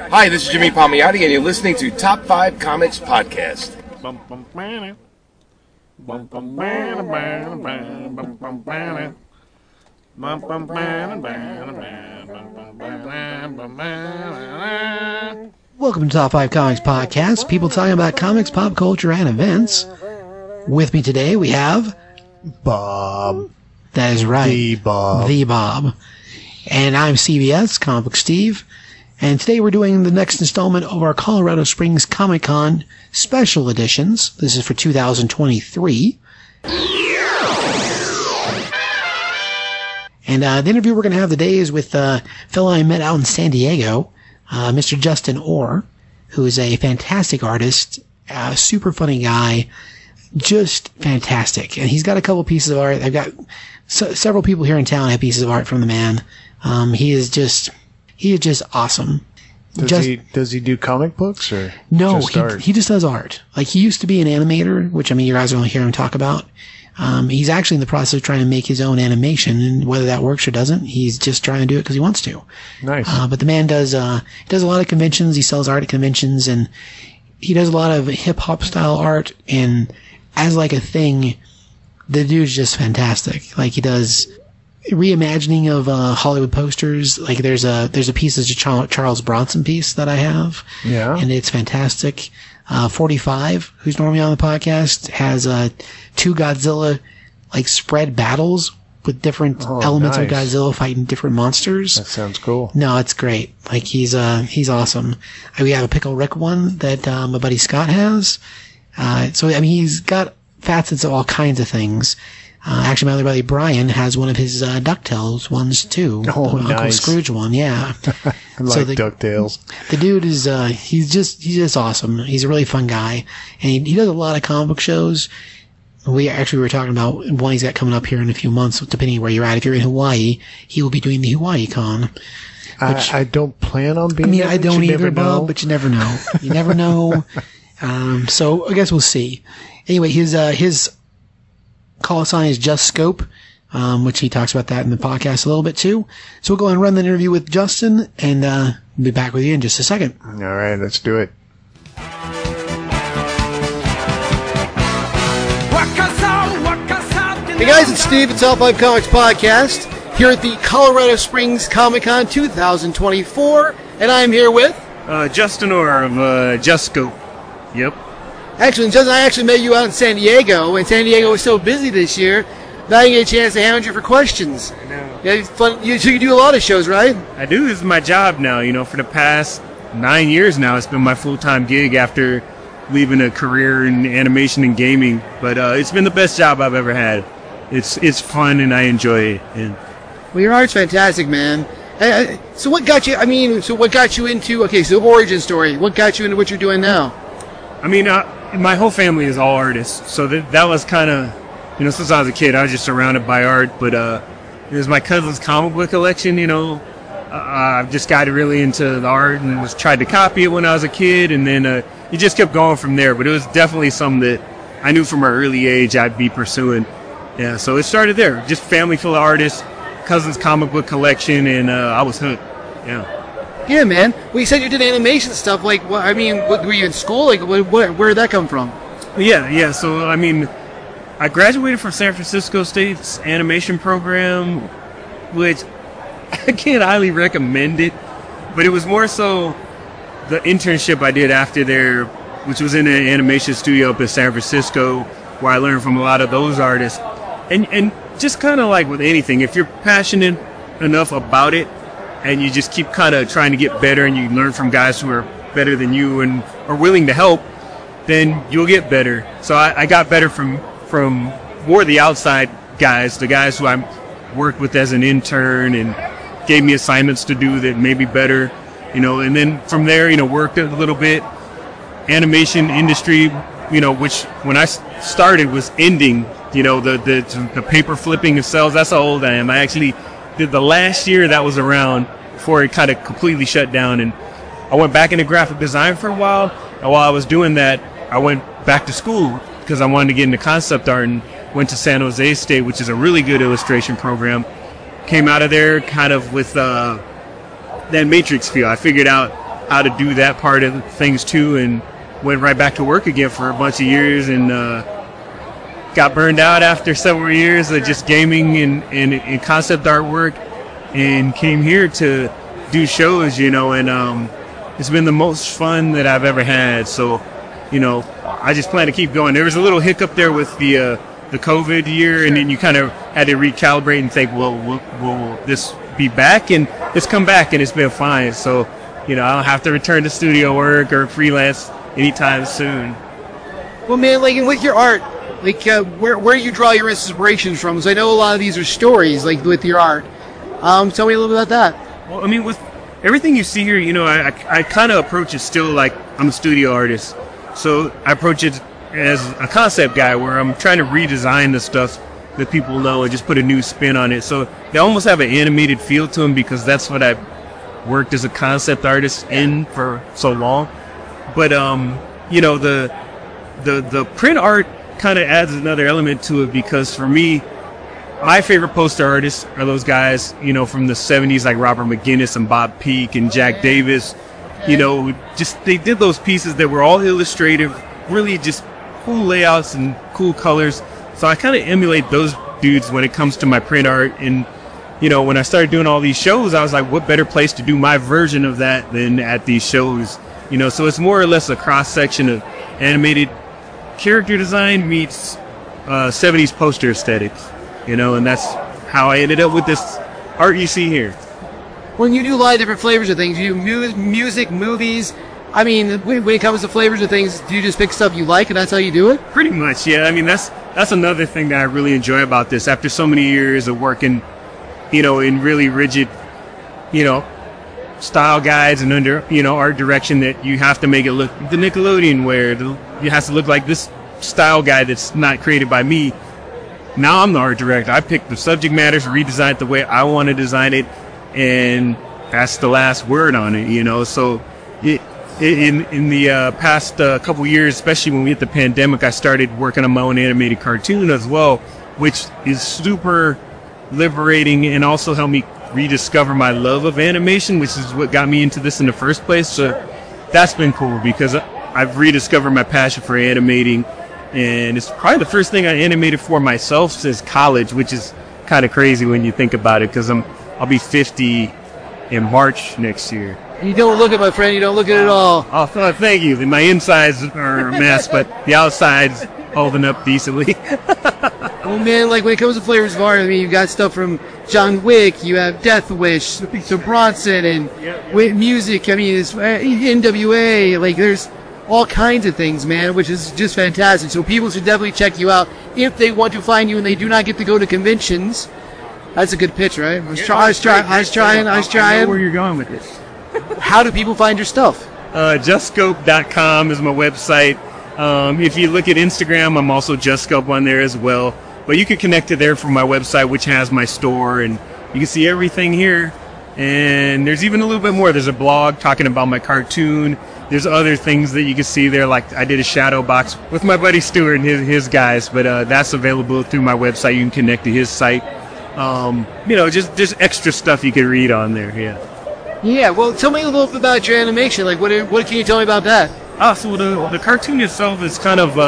Hi, this is Jimmy Palmiotti, and you're listening to Top 5 Comics Podcast. Welcome to Top 5 Comics Podcast, people talking about comics, pop culture, and events. With me today, we have... Bob. That is right. The Bob. The Bob. And I'm CBS, Comic Book Steve. And today we're doing the next installment of our Colorado Springs Comic Con special editions. This is for 2023. And the interview we're going to have today is with a fellow I met out in San Diego, Mr. Justin Orr, who is a fantastic artist, a super funny guy, just fantastic. And he's got a couple pieces of art. I've got several people here in town have pieces of art from the man. He is just awesome. Does he do comic books or no? Just art? He just does art. Like, he used to be an animator, which I mean you guys are going to hear him talk about. He's actually in the process of trying to make his own animation, and whether that works or doesn't, he's just trying to do it because he wants to. Nice. But the man does a lot of conventions. He sells art at conventions, and he does a lot of hip hop style art. And as like a thing, the dude's just fantastic. Like, he does reimagining of Hollywood posters. Like, there's a piece that's a Charles Bronson piece that I have. Yeah. And it's fantastic. 45, who's normally on the podcast, has two Godzilla like spread battles with different elements of Godzilla fighting different monsters. That sounds cool. No, it's great. Like, he's awesome. We have a Pickle Rick one that my buddy Scott has. So I mean, he's got facets of all kinds of things. Actually, my other buddy Brian has one of his DuckTales ones too. Oh, the Uncle nice. Scrooge one, yeah. I like DuckTales. The dude is he's just awesome. He's a really fun guy, and he does a lot of comic book shows. We were talking about one he's got coming up here in a few months, depending where you're at. If you're in Hawaii, he will be doing the Hawaii Con. I don't plan on being. I mean, there, I don't either, Bob. know. But you never know. You never know. So I guess we'll see. Anyway, his call sign is Just Scope, which he talks about that in the podcast a little bit too. So we'll go and run the interview with Justin, and we'll be back with you in just a second. All right, let's do it. Hey guys, it's Steve at Top 5 Comics Podcast, here at the Colorado Springs Comic Con 2024, and I'm here with... Justin Orr of Just Scope. Yep. Actually, Justin, I actually met you out in San Diego, and San Diego was so busy this year, that I didn't get a chance to hound you for questions. I know. Yeah, it's fun. So you do a lot of shows, right? I do. This is my job now. You know, for the past 9 years now, it's been my full-time gig after leaving a career in animation and gaming. But it's been the best job I've ever had. It's fun, and I enjoy it. And Well, your art's fantastic, man. So what got you, what got you into, okay, so origin story, what got you into what you're doing now? I mean, my whole family is all artists, so that was kind of, you know, since I was a kid, I was just surrounded by art. But it was my cousin's comic book collection. You know, I just got really into the art and tried to copy it when I was a kid, and then it just kept going from there. But it was definitely something that I knew from an early age I'd be pursuing. Yeah, so it started there. Just family full of artists, cousin's comic book collection, and I was hooked. Yeah. Yeah, man. Well, you said you did animation stuff. Like, were you in school? Like, where did that come from? Yeah. So, I mean, I graduated from San Francisco State's animation program, which I can't highly recommend it, but it was more so the internship I did after there, which was in an animation studio up in San Francisco, where I learned from a lot of those artists. And just kind of like with anything, if you're passionate enough about it, and you just keep kind of trying to get better, and you learn from guys who are better than you and are willing to help, then you'll get better. So I got better from more the outside guys, the guys who I worked with as an intern and gave me assignments to do that made me better, you know. And then from there, you know, worked a little bit. Animation industry, you know, which when I started was ending. You know, the paper flipping of cells, that's how old I am. I actually did the last year that was around before it kind of completely shut down. And I went back into graphic design for a while. And while I was doing that, I went back to school because I wanted to get into concept art and went to San Jose State, which is a really good illustration program. Came out of there kind of with that Matrix feel. I figured out how to do that part of things too, and went right back to work again for a bunch of years, and got burned out after several years of just gaming and concept artwork, and came here to do shows, and it's been the most fun that I've ever had. So, I just plan to keep going. There was a little hiccup there with the COVID year, and then you kind of had to recalibrate and think, well, will this be back? And it's come back, and it's been fine. So, I don't have to return to studio work or freelance anytime soon. Well, man, like, and with your art, like, where do you draw your inspirations from? Because I know a lot of these are stories, like, with your art. Tell me a little bit about that. Well, I mean, with everything you see here, I kind of approach it still like I'm a studio artist. So I approach it as a concept guy, where I'm trying to redesign the stuff that people know and just put a new spin on it. So they almost have an animated feel to them, because that's what I've worked as a concept artist in for so long. But the print art kind of adds another element to it, because for me, my favorite poster artists are those guys, from the 70s, like Robert McGinnis and Bob Peak and Jack Davis. Just they did those pieces that were all illustrative, really just cool layouts and cool colors. So I kind of emulate those dudes when it comes to my print art. And, when I started doing all these shows, I was like, what better place to do my version of that than at these shows? So it's more or less a cross-section of animated character design meets 70s poster aesthetics, and that's how I ended up with this art you see here. When you do a lot of different flavors of things, you do music, movies. I mean, when it comes to flavors of things, do you just pick stuff you like and that's how you do it? Pretty much, yeah. I mean, that's another thing that I really enjoy about this. After so many years of working, in really rigid, style guides and under, art direction, that you have to make it look the Nickelodeon way. It has to look like this style guide that's not created by me. Now I'm the art director. I pick the subject matters, redesign it the way I want to design it, and that's the last word on it, So in the past couple years, especially when we hit the pandemic, I started working on my own animated cartoon as well, which is super liberating and also helped me rediscover my love of animation, which is what got me into this in the first place. So that's been cool, because I've rediscovered my passion for animating, and it's probably the first thing I animated for myself since college, which is kind of crazy when you think about it, because I'll be 50 in March next year. You don't look at, my friend. You don't look at it at all. Oh, thank you. My insides are a mess, but the outside's holding up decently. Oh, man, like, when it comes to flavors of art, I mean, you've got stuff from John Wick, you have Death Wish, to Bronson, and with music, I mean, it's NWA, like, there's all kinds of things, man, which is just fantastic. So people should definitely check you out if they want to find you and they do not get to go to conventions. That's a good pitch, right? I was trying. I know where you're going with this. How do people find your stuff? JustScope.com is my website. If you look at Instagram, I'm also JustScope on there as well. But you can connect to there from my website, which has my store, and you can see everything here. And there's even a little bit more. There's a blog talking about my cartoon. There's other things that you can see there, like I did a shadow box with my buddy Stuart and his guys, but that's available through my website. You can connect to his site. Just extra stuff you can read on there, yeah. Yeah, well, tell me a little bit about your animation. Like, what can you tell me about that? So the cartoon itself is kind of,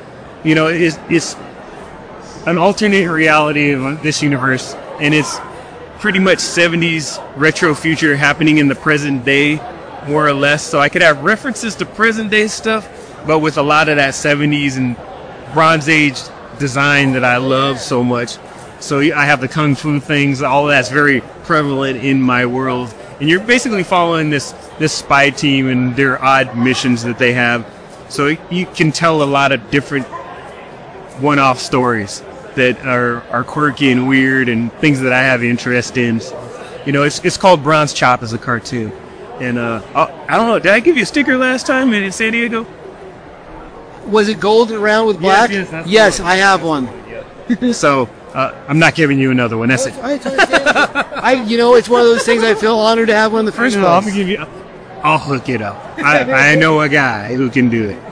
it's an alternate reality of this universe, and it's pretty much 70s retro future happening in the present day, more or less. So I could have references to present day stuff, but with a lot of that 70s and Bronze Age design that I love so much. So I have the kung fu things, all of that's very prevalent in my world. And you're basically following this spy team and their odd missions that they have. So you can tell a lot of different one-off stories that are quirky and weird and things that I have interest in. It's called Bronze Chop as a cartoon. And I don't know, did I give you a sticker last time in San Diego? Was it gold and round with black? Yes, I have one. So I'm not giving you another one. That's it. It's one of those things I feel honored to have one in the first place. I'll hook it up. I know a guy who can do it.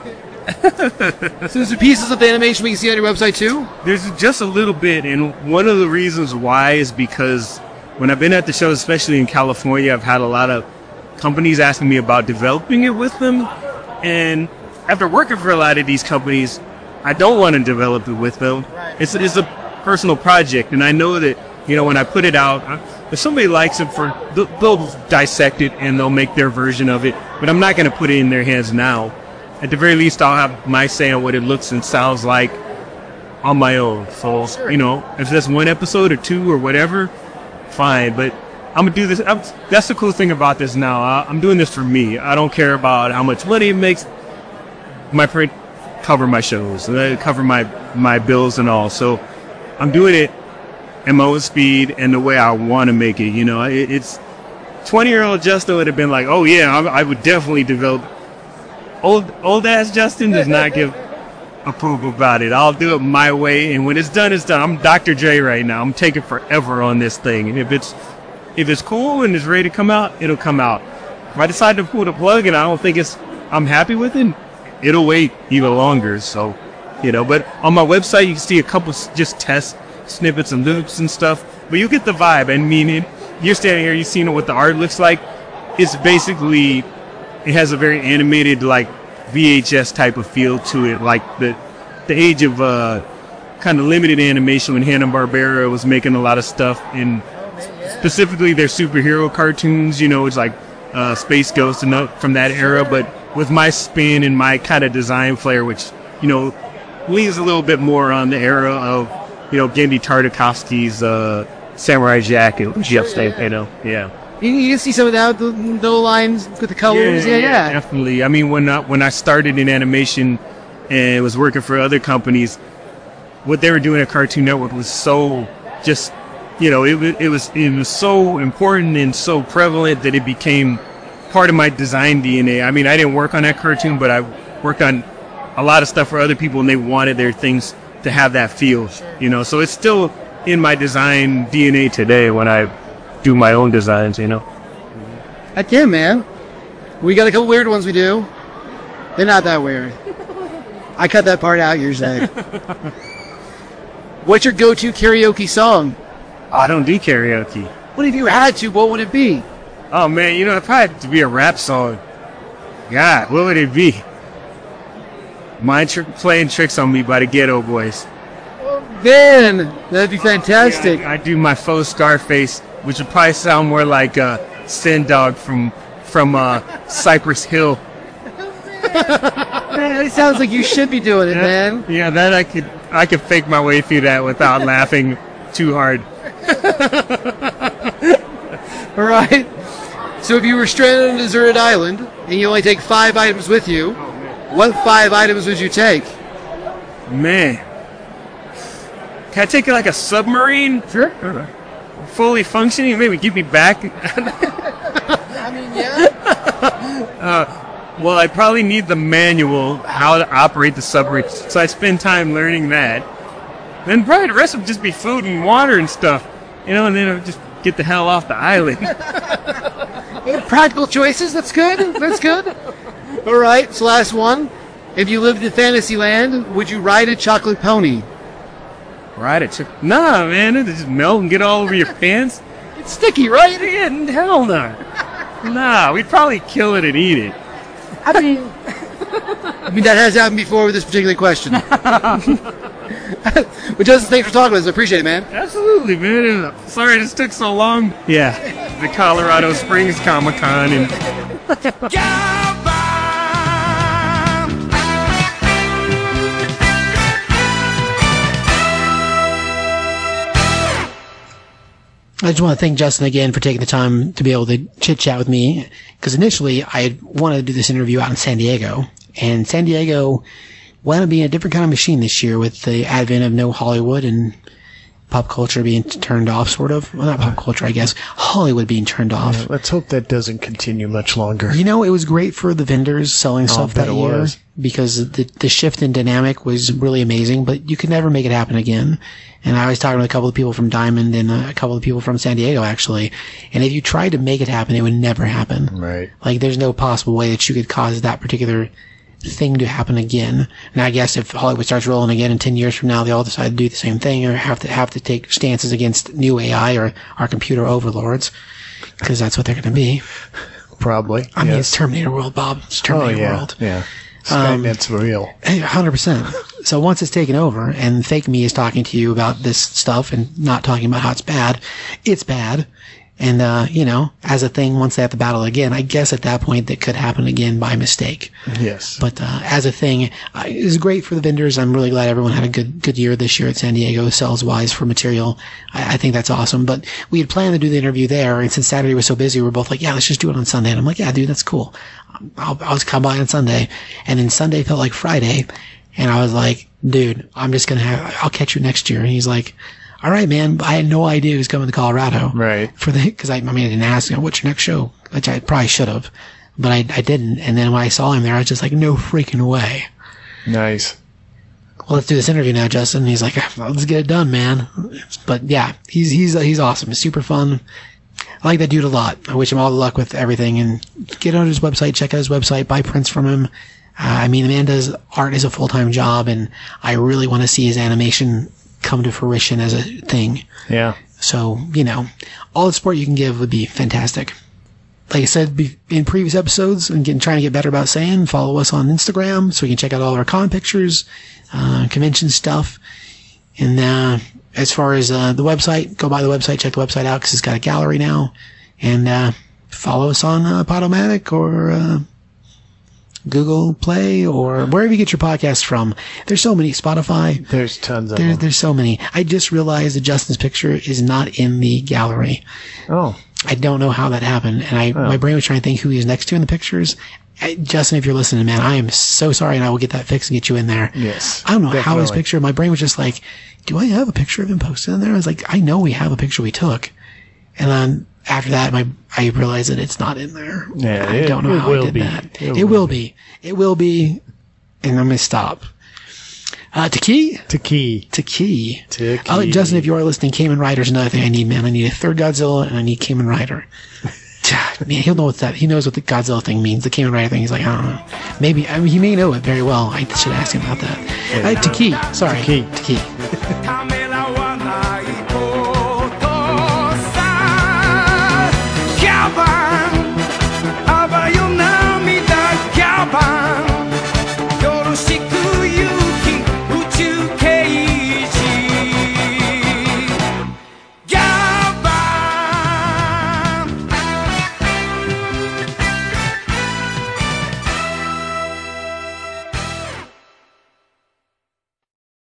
So there's pieces of the animation we can see on your website too? There's just a little bit, and one of the reasons why is because when I've been at the shows, especially in California, I've had a lot of companies asking me about developing it with them. And after working for a lot of these companies, I don't want to develop it with them. It's a personal project, and I know that, when I put it out, if somebody likes it, they'll dissect it and they'll make their version of it, but I'm not going to put it in their hands now. At the very least, I'll have my say on what it looks and sounds like on my own. So, if that's one episode or two or whatever, fine, but I'm going to do this. That's the cool thing about this now. I'm doing this for me. I don't care about how much money it makes. My print cover my shows, cover my bills and all. So I'm doing it at my own speed and the way I want to make it. It's 20-year-old Justin would have been like, oh yeah, I would definitely develop. Old ass Justin does not give a poop about it. I'll do it my way, and when it's done, it's done. I'm Dr. J right now. I'm taking forever on this thing, and if it's cool and it's ready to come out, it'll come out. If I decide to pull the plug and I don't think I'm happy with it, it'll wait even longer. So, but on my website you can see a couple just test snippets and loops and stuff, but you get the vibe. I mean, you're standing here, you've seen what the art looks like. It's basically, it has a very animated, like VHS type of feel to it, like the age of kind of limited animation when Hanna-Barbera was making a lot of stuff, and specifically their superhero cartoons. It's like Space Ghost and from that era, but with my spin and my kind of design flair, which leans a little bit more on the era of Gendy Tartakovsky's Samurai Jack and Jeff Stapleton. Yeah. You can see some of that, the lines with the colors. Yeah. Definitely. I mean, when I started in animation and was working for other companies, what they were doing at Cartoon Network was so just, it was so important and so prevalent that it became part of my design DNA. I mean, I didn't work on that cartoon, but I worked on a lot of stuff for other people, and they wanted their things to have that feel, So it's still in my design DNA today when I do my own designs, Heck yeah, man. We got a couple weird ones we do. They're not that weird. I cut that part out usually. What's your go-to karaoke song? I don't do karaoke. What if you had to? What would it be? Oh man, it probably have to be a rap song. God, what would it be? Playing Tricks on Me by the Ghetto Boys. Man, that'd be fantastic. Yeah, I do my faux Scarface, which would probably sound more like Send Dog from Cypress Hill. Man, it sounds like you should be doing it, man. Yeah, that I could fake my way through that without laughing too hard. All right. So if you were stranded on a deserted island and you only take 5 items with you, what 5 items would you take? Man. Can I take like a submarine? Sure. Fully functioning? Maybe give me back? I mean, yeah. Well, I probably need the manual, how to operate the submarine. So I spend time learning that. Then probably the rest would just be food and water and stuff. And then I'll just get the hell off the island. Practical choices. That's good. That's good. All right. So last one. If you lived in Fantasyland, would you ride a chocolate pony? Ride it? Nah, man. It'll just melt and get all over your pants. It's sticky, right? Yeah, hell no. Nah, we'd probably kill it and eat it. I mean, that has happened before with this particular question. But Justin, thanks for talking with us. I appreciate it, man. Absolutely, man. Sorry this took so long. Yeah, the Colorado Springs Comic-Con and... I just want to thank Justin again for taking the time to be able to chit-chat with me, because initially I had wanted to do this interview out in San Diego, and San Diego wound up being a different kind of machine this year with the advent of no Hollywood and pop culture being turned off, sort of. Well, not pop culture, I guess. Hollywood being turned off. Yeah, let's hope that doesn't continue much longer. It was great for the vendors selling stuff that year because the shift in dynamic was really amazing, but you could never make it happen again. And I was talking to a couple of people from Diamond and a couple of people from San Diego, actually. And if you tried to make it happen, it would never happen. Right. Like, there's no possible way that you could cause that particular thing to happen again. And I guess if Hollywood starts rolling again in 10 years from now, they all decide to do the same thing or have to take stances against new AI or our computer overlords, because that's what they're going to be. Probably. I mean, it's Terminator World, Bob. It's Terminator World. Yeah. Skynet's real. 100%. So once it's taken over and fake me is talking to you about this stuff and not talking about how it's bad. And, as a thing, once they have to battle again, I guess at that point that could happen again by mistake. Yes. But as a thing, it was great for the vendors. I'm really glad everyone had a good year this year at San Diego, sales-wise for material. I think that's awesome. But we had planned to do the interview there, and since Saturday was so busy, we were both like, yeah, let's just do it on Sunday. And I'm like, yeah, dude, that's cool. I'll just come by on Sunday. And then Sunday felt like Friday, and I was like, dude, I'll catch you next year. And he's like, all right, man. I had no idea he was coming to Colorado. Right. Because I didn't ask him, what's your next show? Which I probably should have, but I didn't. And then when I saw him there, I was just like, no freaking way. Nice. Well, let's do this interview now, Justin. And he's like, well, let's get it done, man. But yeah, he's awesome. It's super fun. I like that dude a lot. I wish him all the luck with everything, and get on his website, check out his website, buy prints from him. The man does art as a full-time job, and I really want to see his animation come to fruition as a thing. Yeah. So, all the support you can give would be fantastic. Like I said in previous episodes, and trying to get better about saying, follow us on Instagram so you can check out all our con pictures, convention stuff. And as far as the website, go by the website, check the website out because it's got a gallery now. And follow us on Podomatic or Google Play or wherever you get your podcasts from. There's so many. Spotify. There's tons of them. There's so many. I just realized that Justin's picture is not in the gallery. Oh. I don't know how that happened. And my brain was trying to think who he's next to in the pictures. Justin, if you're listening, man, I am so sorry, and I will get that fixed and get you in there. Yes. I don't know how his definitely. picture, my brain was just like, do I have a picture of him posted in there? I was like, I know we have a picture we took. And then after that, I realized that it's not in there. Yeah, I don't know how I did that. It will be. It will be. And I'm going to stop. To key. Justin, if you are listening, Kamen Rider's another thing I need, man. I need a third Godzilla, and I need Kamen Rider. Man, he'll know what that. He knows what the Godzilla thing means. The Kamen Rider thing. He's like, I don't know. Maybe. I mean, he may know it very well. I should ask him about that. Yeah. To key. Sorry. To key. To key.